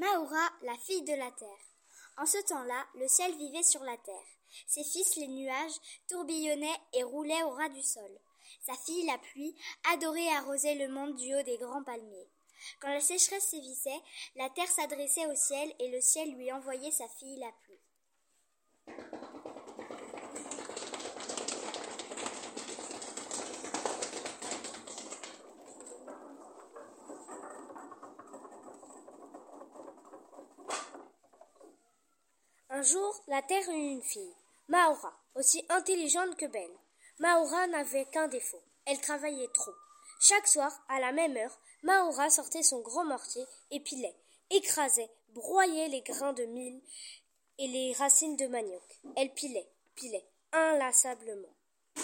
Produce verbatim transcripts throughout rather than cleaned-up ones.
Mahoura, la fille de la terre. En ce temps-là, le ciel vivait sur la terre. Ses fils, les nuages, tourbillonnaient et roulaient au ras du sol. Sa fille, la pluie, adorait arroser le monde du haut des grands palmiers. Quand la sécheresse sévissait, la terre s'adressait au ciel et le ciel lui envoyait sa fille, la pluie. Un jour, la terre eut une fille, Mahoura, aussi intelligente que belle. Mahoura n'avait qu'un défaut, elle travaillait trop. Chaque soir, à la même heure, Mahoura sortait son grand mortier et pilait, écrasait, broyait les grains de mil et les racines de manioc. Elle pilait, pilait, inlassablement.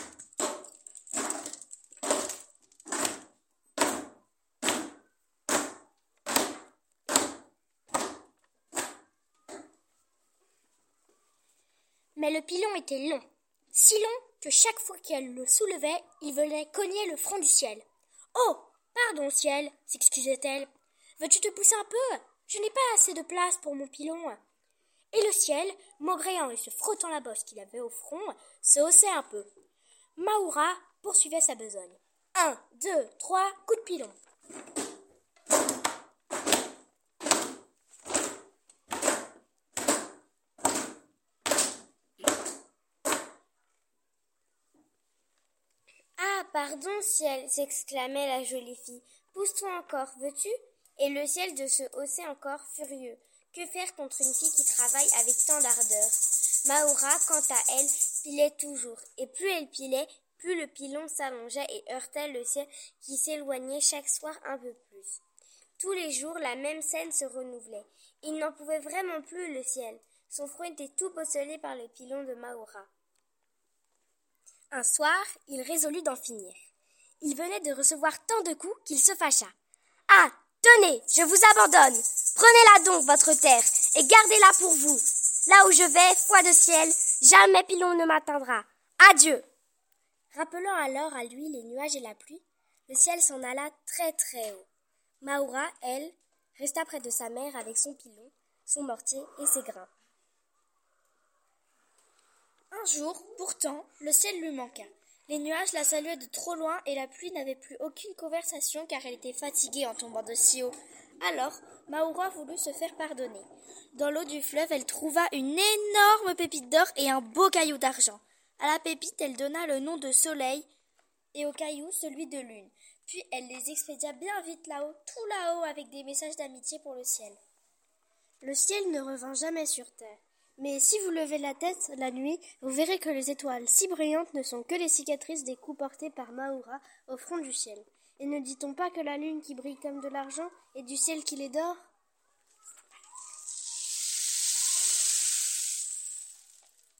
Mais le pilon était long, si long que chaque fois qu'elle le soulevait, il venait cogner le front du ciel. « Oh, pardon, ciel !» s'excusait-elle. « Veux-tu te pousser un peu ? Je n'ai pas assez de place pour mon pilon. » Et le ciel, maugréant et se frottant la bosse qu'il avait au front, se haussait un peu. Mahoura poursuivait sa besogne. Un, deux, trois, coup de pilon. Ah, pardon, ciel, s'exclamait la jolie fille. Pousse-toi encore, veux-tu ? Et le ciel de se hausser encore, furieux. Que faire contre une fille qui travaille avec tant d'ardeur ? Mahoura, quant à elle, pilait toujours. Et plus elle pilait, plus le pilon s'allongeait et heurtait le ciel qui s'éloignait chaque soir un peu plus. Tous les jours, la même scène se renouvelait. Il n'en pouvait vraiment plus, le ciel. Son front était tout bosselé par le pilon de Mahoura. Un soir, il résolut d'en finir. Il venait de recevoir tant de coups qu'il se fâcha. « Ah, tenez, je vous abandonne. Prenez-la donc, votre terre, et gardez-la pour vous. Là où je vais, foi de ciel, jamais pilon ne m'atteindra. Adieu !» Rappelant alors à lui les nuages et la pluie, le ciel s'en alla très très haut. Mahoura, elle, resta près de sa mère avec son pilon, son mortier et ses grains. Un jour, pourtant, le ciel lui manqua. Les nuages la saluaient de trop loin et la pluie n'avait plus aucune conversation car elle était fatiguée en tombant de si haut. Alors, Mahoura voulut se faire pardonner. Dans l'eau du fleuve, elle trouva une énorme pépite d'or et un beau caillou d'argent. À la pépite, elle donna le nom de soleil et au caillou celui de lune. Puis elle les expédia bien vite là-haut, tout là-haut, avec des messages d'amitié pour le ciel. Le ciel ne revint jamais sur terre. Mais si vous levez la tête la nuit, vous verrez que les étoiles si brillantes ne sont que les cicatrices des coups portés par Mahoura au front du ciel. Et ne dit-on pas que la lune qui brille comme de l'argent est du ciel qui les dore ?